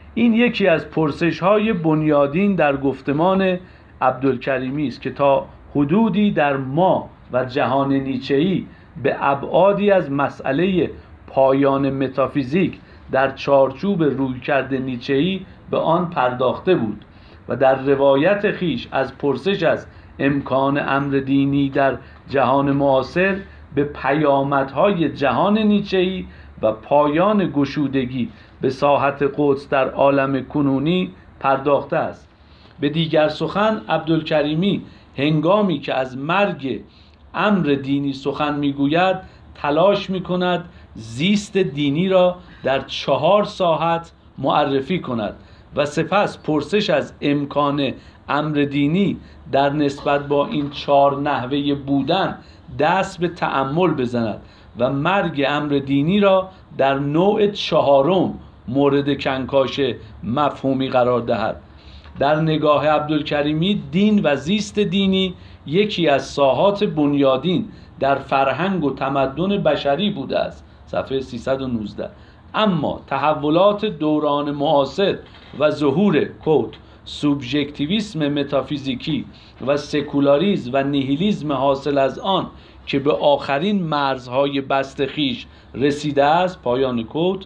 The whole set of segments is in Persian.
این یکی از پرسش‌های بنیادین در گفتمان عبدالکریمی است که تا حدودی در ما و جهان نیچه‌ای به ابعادی از مسئله پایان متافیزیک در چارچوب رویکرد نیچه‌ای به آن پرداخته بود و در روایت خیش از پرسش از امکان امر دینی در جهان معاصر به پیامدهای جهان نیچه‌ای و پایان گشودگی به ساحت قدس در عالم کنونی پرداخته است. به دیگر سخن عبدالکریمی هنگامی که از مرگ امر دینی سخن میگوید تلاش میکند زیست دینی را در 4 ساحت معرفی کند و سپس پرسش از امکان امر دینی در نسبت با این 4 نحوه بودن دست به تأمل بزند و مرگ امر دینی را در نوع 4م مورد کنکاش مفهومی قرار دهد. در نگاه عبدالکریمی دین و زیست دینی یکی از ساحات بنیادین در فرهنگ و تمدن بشری بوده است. صفحه 319. اما تحولات دوران معاصر و ظهور سوبژکتیویسم متافیزیکی و سکولاریسم و نیهیلیسم حاصل از آن که به آخرین مرزهای بست خویش رسیده است، پایان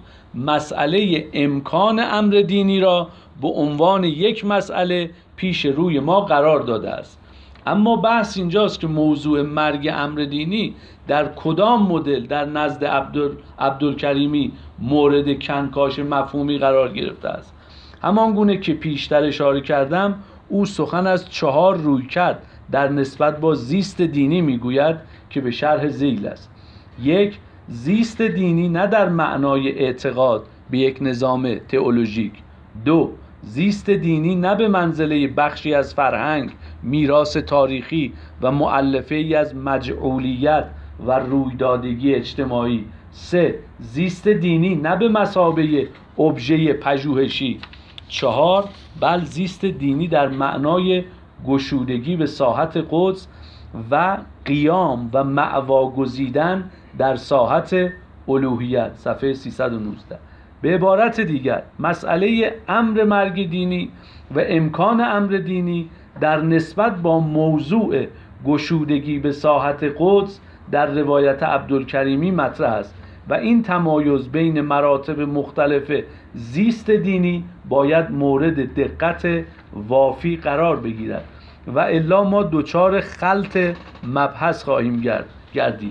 مسئله امکان امر دینی را به عنوان یک مسئله پیش روی ما قرار داده است. اما بحث اینجاست که موضوع مرگ امر دینی در کدام مدل در نزد عبدالکریمی مورد کنکاش مفهومی قرار گرفته است. همان گونه که پیشتر اشاره کردم، او سخن از 4 رویکرد در نسبت با زیست دینی میگوید که به شرح ذیل است. 1. زیست دینی نه در معنای اعتقاد به یک نظام تئولوژیک. 2. زیست دینی نه به منزله بخشی از فرهنگ، میراث تاریخی و مؤلفه‌ای از مجعولیت و رویدادگی اجتماعی. 3. زیست دینی نه به مثابه ابژه پژوهشی. 4. بل زیست دینی در معنای گشودگی به ساحت قدس و قیام و مأوا گزیدن در ساحت الوهیت. صفحه 319. به عبارت دیگر مسئله امر مرگ دینی و امکان امر دینی در نسبت با موضوع گشودگی به ساحت قدس در روایت عبدالکریمی مطرح است و این تمایز بین مراتب مختلف زیست دینی باید مورد دقت وافی قرار بگیرد و الا ما دچار خلط مبحث خواهیم گردید.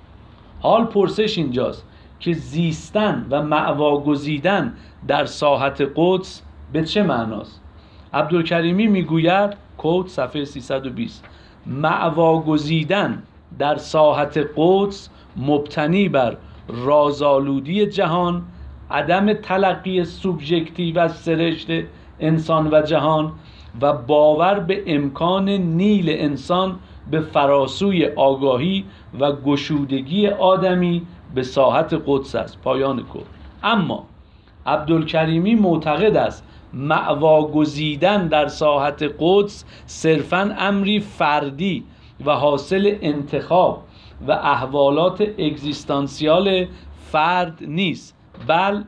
حال پرسش اینجاست که زیستن و مأوا گزیدن در ساحت قدس به چه معناست؟ عبدالکریمی میگوید صفحه 320 مأوا گزیدن در ساحت قدس مبتنی بر رازآلودی جهان، عدم تلقی سوبژکتیو از سرشت انسان و جهان و باور به امکان نیل انسان به فراسوی آگاهی و گشودگی آدمی به ساحت قدس است. پایان اما عبدالکریمی معتقد است مأوا گزیدن در ساحت قدس صرفاً امری فردی و حاصل انتخاب و احوالات اگزیستانسیال فرد نیست، بل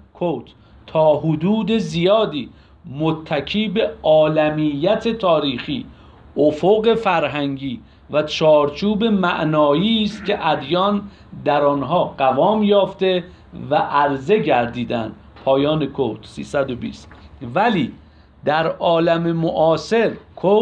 تا حدود زیادی متکی به عالمیت تاریخی، افق فرهنگی و چارچوب معنایی است که ادیان در آنها قوام یافته و عرضه گردیدند. پایان 320. ولی در عالم معاصر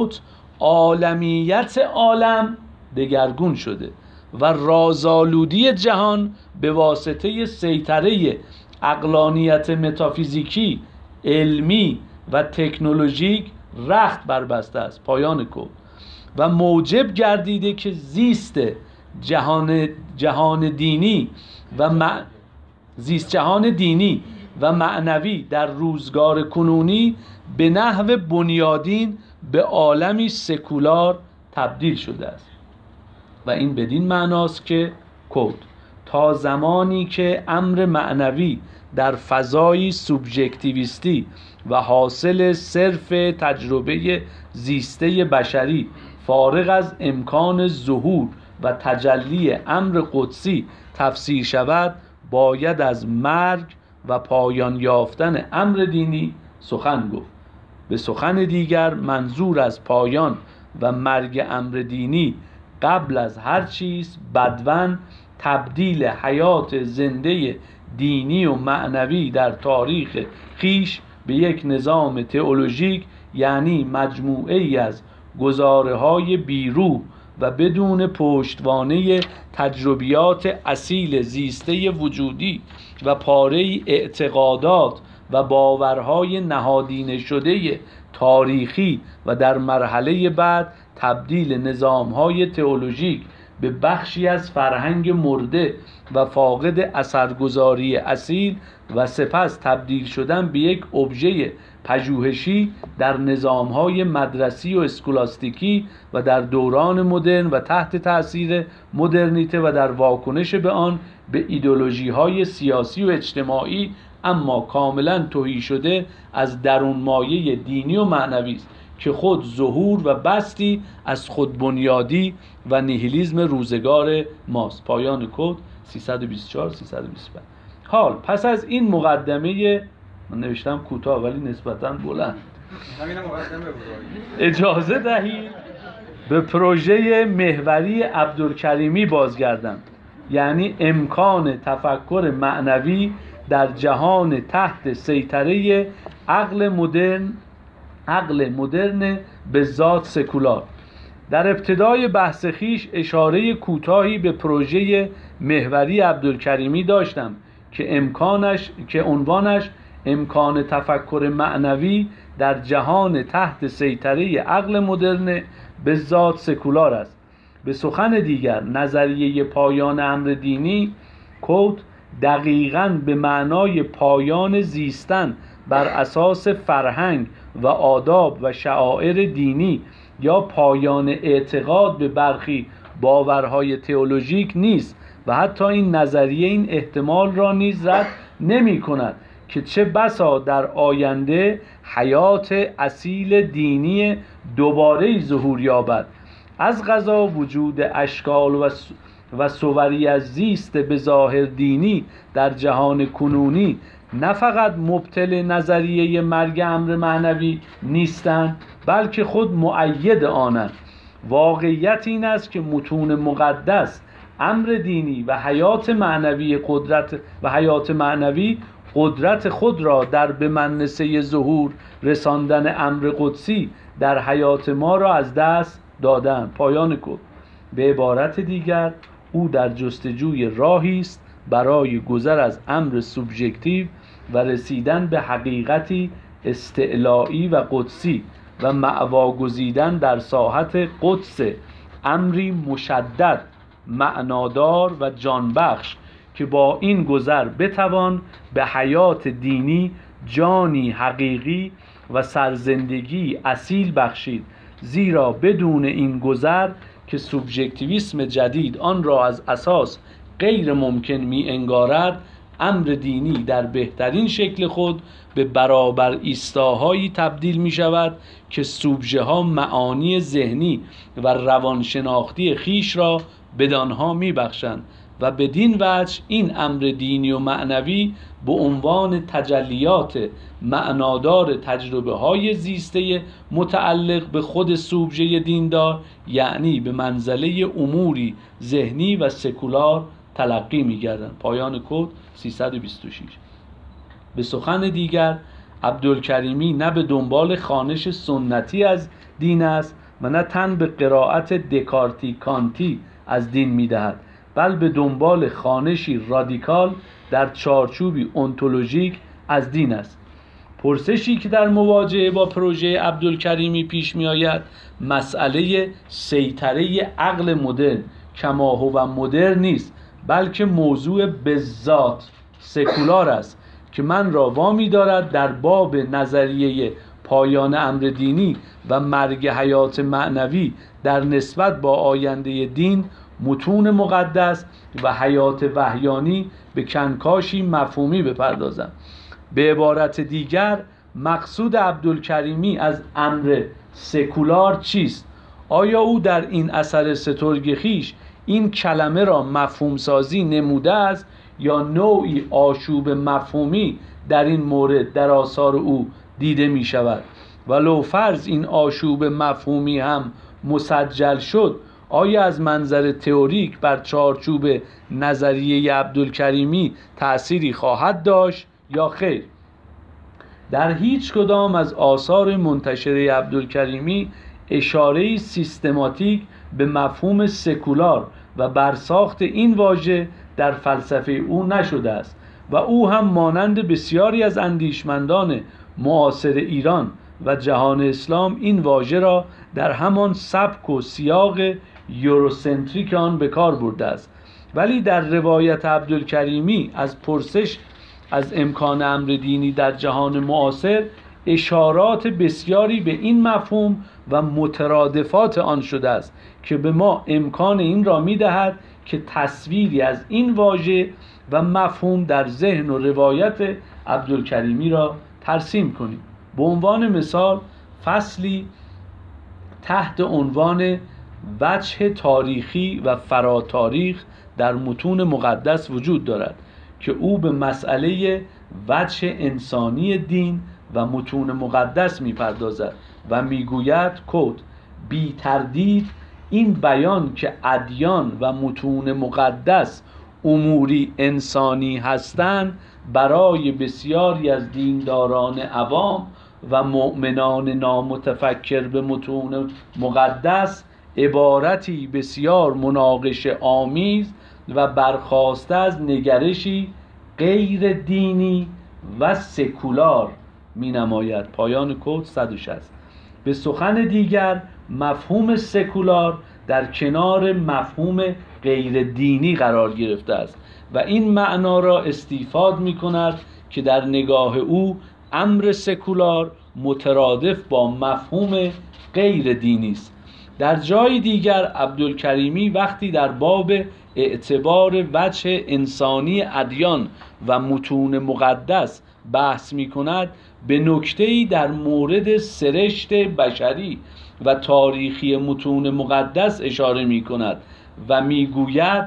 عالمیت عالم دگرگون شده و رازآلودی جهان به واسطه سیطره عقلانیت متافیزیکی، علمی و تکنولوژیک رخت بربسته است. پایان و موجب گردیده که زیست جهان دینی و معنوی در روزگار کنونی به نحو بنیادین به عالمی سکولار تبدیل شده است و این بدین معناست که تا زمانی که امر معنوی در فضایی سوبژکتیویستی و حاصل صرف تجربه زیسته بشری فارغ از امکان ظهور و تجلی امر قدسی تفسیر شود، باید از مرگ و پایان یافتن امر دینی سخن گفت. به سخن دیگر منظور از پایان و مرگ امر دینی قبل از هر چیز بدون تبدیل حیات زنده دینی و معنوی در تاریخ خیش به یک نظام تئولوژیک، یعنی مجموعه ای از گزاره‌های بیروح و بدون پشتوانه تجربیات اصیل زیسته وجودی و پاره اعتقادات و باورهای نهادینه شده تاریخی، و در مرحله بعد تبدیل نظامهای تئولوژیک به بخشی از فرهنگ مرده و فاقد اثرگذاری اصیل، و سپس تبدیل شدن به یک ابژه پژوهشی در نظامهای مدرسی و اسکولاستیکی و در دوران مدرن و تحت تأثیر مدرنیته و در واکنش به آن به ایدئولوژی‌های سیاسی و اجتماعی، اما کاملا تهی شده از درون مایه دینی و معنوی است که خود ظهور و بستی از خودبنیادی و نیهیلیسم روزگار ماست. پایان کد 324 325. حال پس از این مقدمه، من نوشتم کوتاه ولی نسبتاً بلند، اجازه دهید به پروژه محوری عبدالکریمی بازگردم، یعنی امکان تفکر معنوی در جهان تحت سیطره عقل مدرن به ذات سکولار. در ابتدای بحث خیش اشاره کوتاهی به پروژه محوری عبدالکریمی داشتم که عنوانش امکان تفکر معنوی در جهان تحت سیطره عقل مدرن به ذات سکولار است. به سخن دیگر نظریه پایان امر دینی دقیقاً به معنای پایان زیستن بر اساس فرهنگ و آداب و شعائر دینی یا پایان اعتقاد به برخی باورهای تئولوژیک نیست و حتی این نظریه این احتمال را نیز رد نمی کند که چه بسا در آینده حیات اصیل دینی دوباره ظهور یابد. از قضا وجود اشکال و صوری از زیست به ظاهر دینی در جهان کنونی نه فقط مبطل نظریه مرگ امر معنوی نیستند، بلکه خود مؤید آنند. واقعیت این است که متون مقدس امر دینی و حیات معنوی قدرت خود را در به منصه ظهور رساندن امر قدسی در حیات ما را از دست دادند. پایان کد. به عبارت دیگر او در جستجوی راهی است برای گذر از امر سوبژکتیو و رسیدن به حقیقتی استعلایی و قدسی و مأوا گزیدن در ساحت قدس، امری مشدد، معنادار و جانبخش که با این گذر بتوان به حیات دینی جانی حقیقی و سرزندگی اصیل بخشید، زیرا بدون این گذر که سوبژکتیویسم جدید آن را از اساس غیر ممکن می انگارد، امر دینی در بهترین شکل خود به برابر ایستاهایی تبدیل می شود که سوبژه ها معانی ذهنی و روانشناختی خیش را بدانها می بخشند و بدین وجه این امر دینی و معنوی به عنوان تجلیات معنادار تجربه های زیسته متعلق به خود سوبژه دیندار، یعنی به منزله اموری ذهنی و سکولار تلقی می گردند. پایان کد 326. به سخن دیگر عبدالکریمی نه به دنبال خوانش سنتی از دین است و نه تن به قرائت دکارتی کانتی از دین می دهد، بل به دنبال خوانشی رادیکال در چارچوبی انتولوژیک از دین است. پرسشی که در مواجهه با پروژه عبدالکریمی پیش می آید مسئله سیطره عقل مدرن کما هو مدرن نیست، بلکه موضوع بذات سکولار است که من را وامی دارد در باب نظریه پایان امر دینی و مرگ حیات معنوی در نسبت با آینده دین، متون مقدس و حیات وحیانی به کنکاشی مفهومی بپردازم. به عبارت دیگر مقصود عبدالکریمی از امر سکولار چیست؟ آیا او در این اثر سترگ خویش این کلمه را مفهوم سازی نموده است یا نوعی آشوب مفهومی در این مورد در آثار او دیده می شود. ولو فرض این آشوب مفهومی هم مسجل شد، آیا از منظر تئوریک بر چارچوب نظریه عبدالکریمی تأثیری خواهد داشت یا خیر؟ در هیچ کدام از آثار منتشره عبدالکریمی اشاره سیستماتیک به مفهوم سکولار و برساخت این واژه در فلسفه او نشده است و او هم مانند بسیاری از اندیشمندان معاصر ایران و جهان اسلام این واژه را در همان سبک و سیاق یوروسنتریک آن به کار برده است. ولی در روایت عبدالکریمی از پرسش از امکان امر دینی در جهان معاصر اشارات بسیاری به این مفهوم و مترادفات آن شده است که به ما امکان این را می‌دهد که تصویری از این واژه و مفهوم در ذهن و روایت عبدالکریمی را ترسیم کنیم. به عنوان مثال فصلی تحت عنوان وجه تاریخی و فراتاریخ در متون مقدس وجود دارد که او به مسئله وجه انسانی دین و متون مقدس می‌پردازد و میگوید بی تردید این بیان که ادیان و متون مقدس اموری انسانی هستند برای بسیاری از دینداران عوام و مؤمنان نامتفکر به متون مقدس عبارتی بسیار مناقشه آمیز و برخاسته از نگرشی غیر دینی و سکولار می نماید. پایان کد 160. به سخن دیگر مفهوم سکولار در کنار مفهوم غیر دینی قرار گرفته است و این معنا را استیفاد می کند که در نگاه او امر سکولار مترادف با مفهوم غیر دینی است. در جای دیگر عبدالکریمی وقتی در باب اعتبار وجه انسانی ادیان و متون مقدس بحث می کند به نکته‌ای در مورد سرشت بشری و تاریخی متون مقدس اشاره می کند و می گوید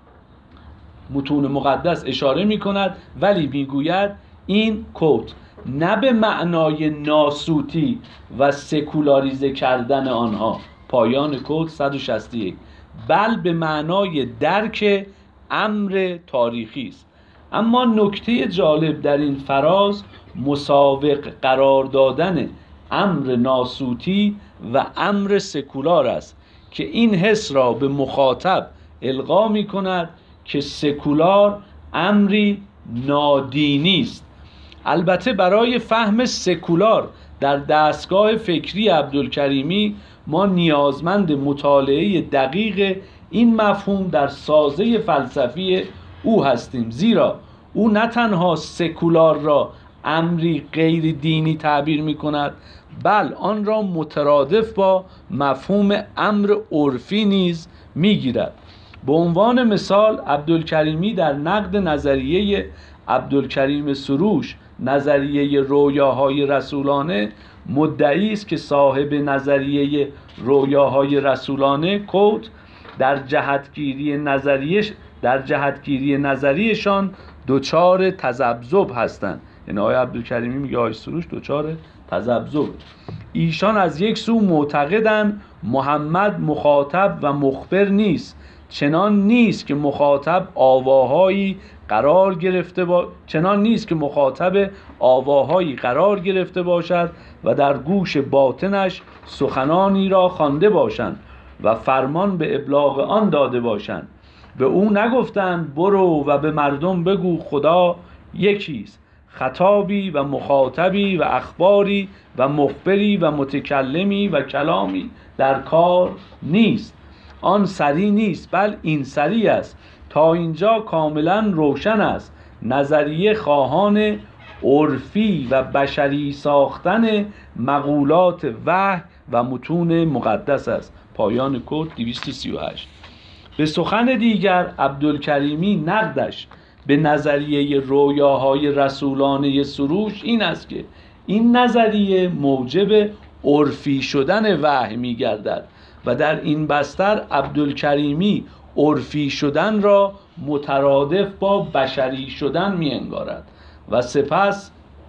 متون مقدس اشاره می کند ولی می گوید این نه به معنای ناسوتی و سکولاریزه کردن آنها، پایان کد 161، بل به معنای درک امر تاریخی است. اما نکته جالب در این فراز مساوق قرار دادن امر ناسوتی و امر سکولار است که این حس را به مخاطب القا می کند که سکولار امری نادینی است. البته برای فهم سکولار در دستگاه فکری عبدالکریمی ما نیازمند مطالعه دقیق این مفهوم در سازه فلسفی او هستیم، زیرا او نه تنها سکولار را امری غیر دینی تعبیر می کند بل آن را مترادف با مفهوم امر عرفی نیز می گیرد. به عنوان مثال عبدالکریمی در نقد نظریه عبدالکریم سروش نظریه رویاهای رسولانه مدعی است که صاحب نظریه رویاهای رسولانه در جهتگیری نظریشان دچار تذبذب هستند. یعنی آقای عبدالکریمی میگه آقای سروش دچار تذبذب. ایشان از یک سو معتقدند محمد مخاطب و مخبر نیست، چنان نیست که مخاطب آواهایی قرار گرفته باشد و در گوش باطنش سخنانی را خوانده باشند و فرمان به ابلاغ آن داده باشند. به او نگفتند برو و به مردم بگو خدا یکیست. خطابی و مخاطبی و اخباری و مخبری و متکلمی و کلامی در کار نیست. آن سری نیست بل این سری است. تا اینجا کاملا روشن است. نظریه خواهان عرفی و بشری ساختن مقولات وحی و متون مقدس است. پایان کد 238. به سخن دیگر عبدالکریمی نقدش به نظریه رویاهای رسولانه سروش این است که این نظریه موجب عرفی شدن وحی می گردد و در این بستر عبدالکریمی عرفی شدن را مترادف با بشری شدن می انگارد و سپس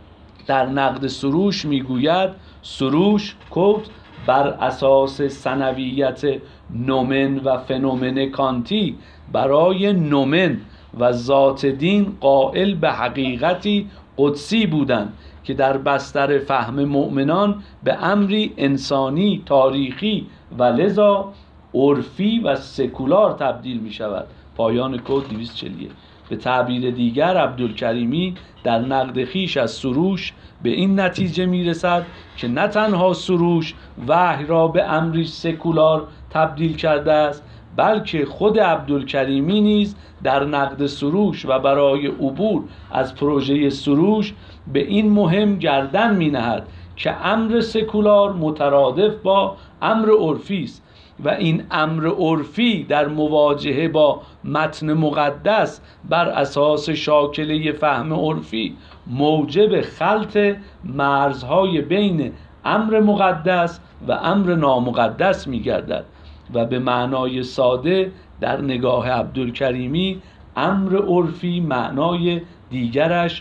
در نقد سروش میگوید سروش کود بر اساس ثانویت نومن و فنومن کانتی برای نومن و ذات دین قائل به حقیقتی قدسی بودند که در بستر فهم مؤمنان به امری انسانی تاریخی و لذا عرفی و سکولار تبدیل می شود. پایان کد 241. به تعبیر دیگر عبدالکریمی در نقد خویش از سروش به این نتیجه می رسد که نه تنها سروش وحی را به امری سکولار تبدیل کرده است، بلکه خود عبدالکریمی نیز در نقد سروش و برای عبور از پروژه سروش به این مهم گردن می نهد که امر سکولار مترادف با امر عرفی است و این امر عرفی در مواجهه با متن مقدس بر اساس شاکله فهم عرفی موجب خلط مرزهای بین امر مقدس و امر نامقدس می گردد و به معنای ساده در نگاه عبدالکریمی امر عرفی معنای دیگرش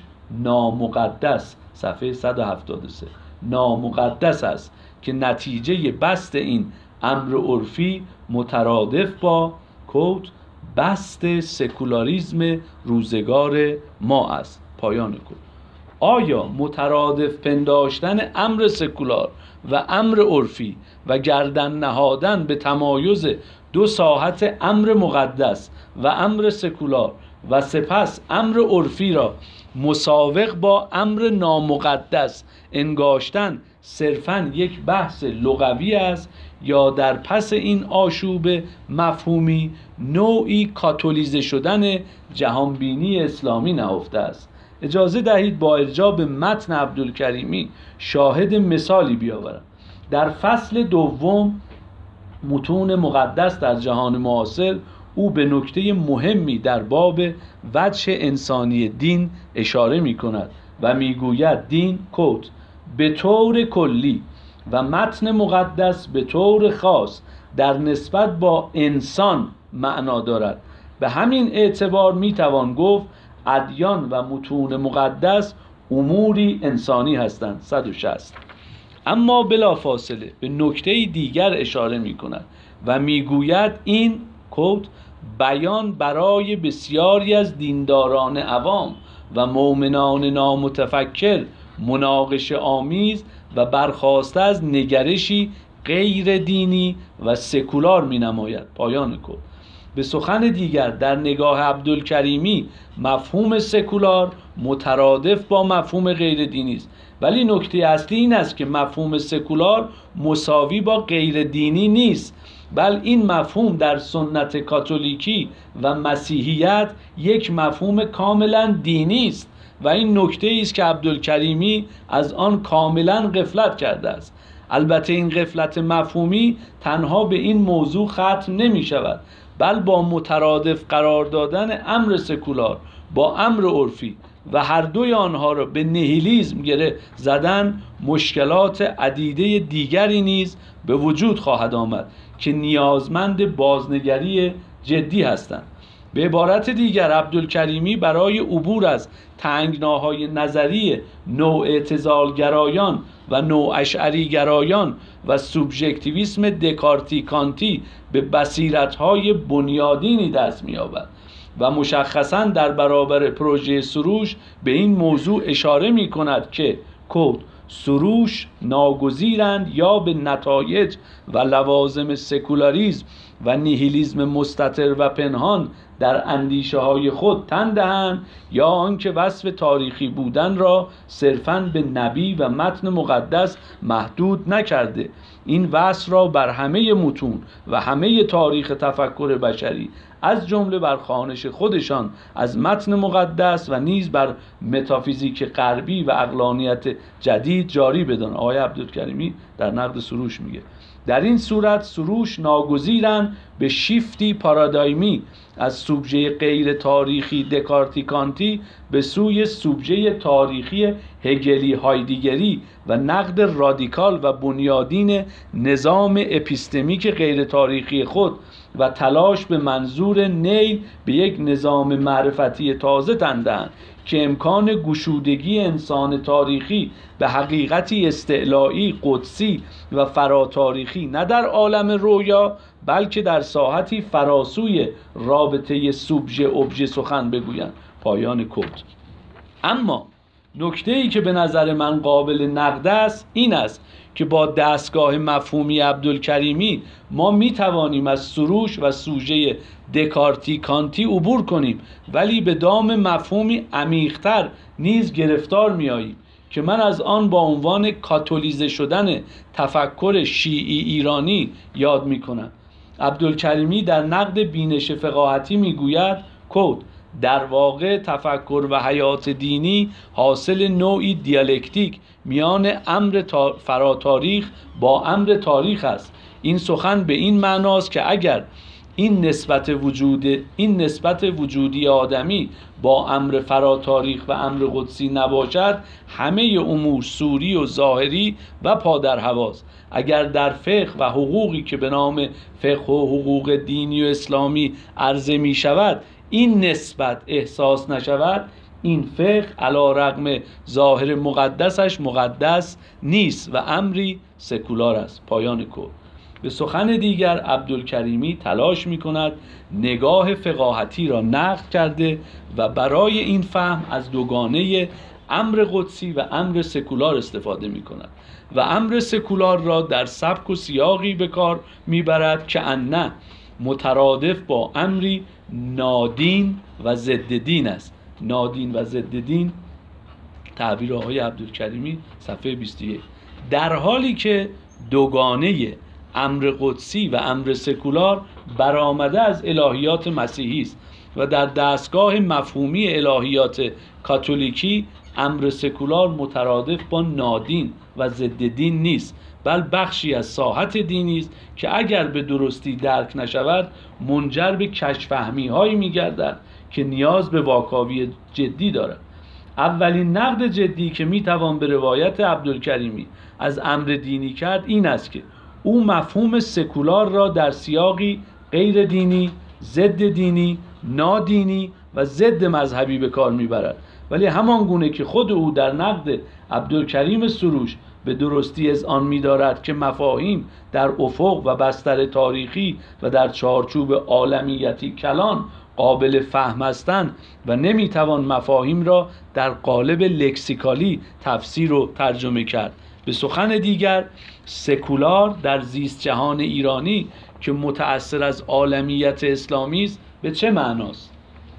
نامقدس، صفحه 173 نامقدس است که نتیجه بست این امر عرفی مترادف با کود بست سکولاریزم روزگار ما است. پایان کود. آیا مترادف پنداشتن امر سکولار و امر عرفی و گردن نهادن به تمایز دو ساحت امر مقدس و امر سکولار و سپس امر عرفی را مساوق با امر نامقدس انگاشتن صرفاً یک بحث لغوی است یا در پس این آشوب مفهومی نوعی کاتولیزه شدن جهانبینی اسلامی نهفته است؟ اجازه دهید با ارجاع به متن عبدالکریمی شاهد مثالی بیاورم. در فصل دوم متون مقدس در جهان معاصر او به نکته مهمی در باب وجه انسانی دین اشاره می کند و می گوید دین کود به طور کلی و متن مقدس به طور خاص در نسبت با انسان معنا دارد. به همین اعتبار می توان گفت ادیان و متون مقدس اموری انسانی هستند. 160. اما بلافاصله به نکته دیگر اشاره می کند و می گوید این کود بیان برای بسیاری از دینداران عوام و مؤمنان نامتفکر مناقشه آمیز و برخاسته از نگرشی غیر دینی و سکولار می نماید. پایان کود. به سخن دیگر در نگاه عبدالکریمی مفهوم سکولار مترادف با مفهوم غیر دینی است، ولی نکته اصلی این است که مفهوم سکولار مساوی با غیر دینی نیست، بل این مفهوم در سنت کاتولیکی و مسیحیت یک مفهوم کاملا دینی است و این نکته است که عبدالکریمی از آن کاملا غفلت کرده است. البته این غفلت مفهومی تنها به این موضوع ختم نمی شود، بل با مترادف قرار دادن امر سکولار با امر عرفی و هر دوی آنها را به نیهیلیسم گره زدن مشکلات عدیده دیگری نیز به وجود خواهد آمد که نیازمند بازنگری جدی هستند. به عبارت دیگر عبدالکریمی برای عبور از تنگناهای نظری نوع اعتزالگرایان و نوع اشعری گرایان و سوبژکتیویسم دکارتی کانتی به بصیرت‌های بنیادینی دست می‌یابد و مشخصاً در برابر پروژه سروش به این موضوع اشاره می‌کند که کود سروش ناگزیرند یا به نتایج و لوازم سکولاریسم و نیهیلیسم مستتر و پنهان در اندیشه های خود تن دهند یا آنکه وصف تاریخی بودن را صرفاً به نبی و متن مقدس محدود نکرده، این وصف را بر همه متون و همه تاریخ تفکر بشری از جمله بر خوانش خودشان از متن مقدس و نیز بر متافیزیک غربی و عقلانیت جدید جاری بدان. آقای عبدالکریمی در نقد سروش میگه در این صورت سروش ناگزیرند به شیفتی پارادایمی از سوبژه غیر تاریخی دکارتی کانتی به سوی سوبژه تاریخی هگلی هایدگری و نقد رادیکال و بنیادین نظام اپیستمیک غیر تاریخی خود و تلاش به منظور نیل به یک نظام معرفتی تازه تندند که امکان گشودگی انسان تاریخی به حقیقتی استعلایی، قدسی و فراتاریخی نه در عالم رویا بلکه در ساحتی فراسوی رابطه سوبژه ابژه سخن بگویند. پایان کت. اما نکته‌ای که به نظر من قابل نقد است این است که با دستگاه مفهومی عبدالکریمی ما می توانیم از سروش و سوژه دکارتی کانتی عبور کنیم، ولی به دام مفهومی عمیق‌تر نیز گرفتار می آییم که من از آن با عنوان کاتولیزه شدن تفکر شیعی ایرانی یاد می کنم. عبدالکریمی در نقد بینش فقاهتی می گوید در واقع تفکر و حیات دینی حاصل نوعی دیالکتیک میان امر فراتاریخ با امر تاریخ است. این سخن به این معناست که اگر این نسبت وجودی آدمی با امر فراتاریخ و امر قدسی نباشد، همه امور سوری و ظاهری و پادرهواست. اگر در فقه و حقوقی که به نام فقه و حقوق دینی و اسلامی عرضه می شود این نسبت احساس نشود، این فقه علی رغم ظاهر مقدسش مقدس نیست و امری سکولار است. پایان کت. به سخن دیگر عبدالکریمی تلاش می کند نگاه فقاهتی را نقد کرده و برای این فهم از دوگانه امر قدسی و امر سکولار استفاده می کند و امر سکولار را در سبک و سیاقی به کار می برد که انه مترادف با امری نادین و ضد دین است. نادین و ضد دین تعبیر آقای عبدالکریمی صفحه 21. در حالی که دوگانه امر قدسی و امر سکولار برآمده از الهیات مسیحی است و در دستگاه مفهومی الهیات کاتولیکی امر سکولار مترادف با نادین و ضد دین نیست، بل بخشی از ساحت دینی است که اگر به درستی درک نشود منجر به کژفهمی هایی می‌گردد که نیاز به واکاوی جدی دارد. اولین نقد جدی که میتوان به روایت عبدالکریمی از امر دینی کرد این است که او مفهوم سکولار را در سیاقی غیر دینی، ضد دینی، نادینی و ضد مذهبی به کار میبرد، ولی همان گونه که خود او در نقد عبدالکریم سروش به درستی از آن می‌دارد که مفاهیم در افق و بستر تاریخی و در چارچوب عالمیتی کلان قابل فهم هستند و نمیتوان مفاهیم را در قالب لکسیکالی تفسیر و ترجمه کرد. به سخن دیگر سکولار در زیست جهان ایرانی که متأثر از عالمیت اسلامی است به چه معناست؟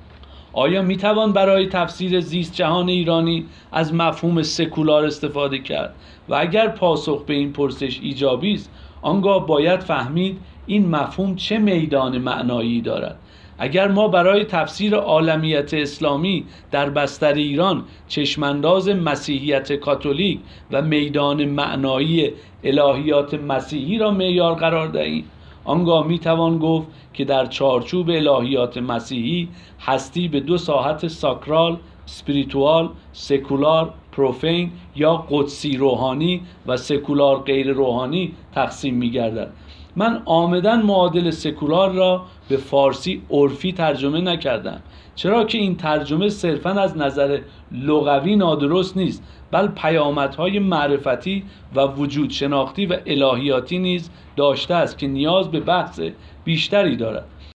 آیا میتوان برای تفسیر زیست جهان ایرانی از مفهوم سکولار استفاده کرد؟ و اگر پاسخ به این پرسش ایجابی است، آنگاه باید فهمید این مفهوم چه میدان معنایی دارد. اگر ما برای تفسیر عالمیت اسلامی در بستر ایران چشمانداز مسیحیت کاتولیک و میدان معنایی الهیات مسیحی را معیار قرار دهیم، آنگاه میتوان گفت که در چارچوب الهیات مسیحی هستی به دو ساحت ساکرال، اسپریتوال، سکولار، پروفین یا قدسی روحانی و سکولار غیر روحانی تقسیم می‌گردد. من عامداً معادل سکولار را به فارسی عرفی ترجمه نکردم، چرا که این ترجمه صرفاً از نظر لغوی نادرست نیست، بل پیامدهای معرفتی و وجود شناختی و الهیاتی نیز داشته است که نیاز به بحث بیشتری دارد.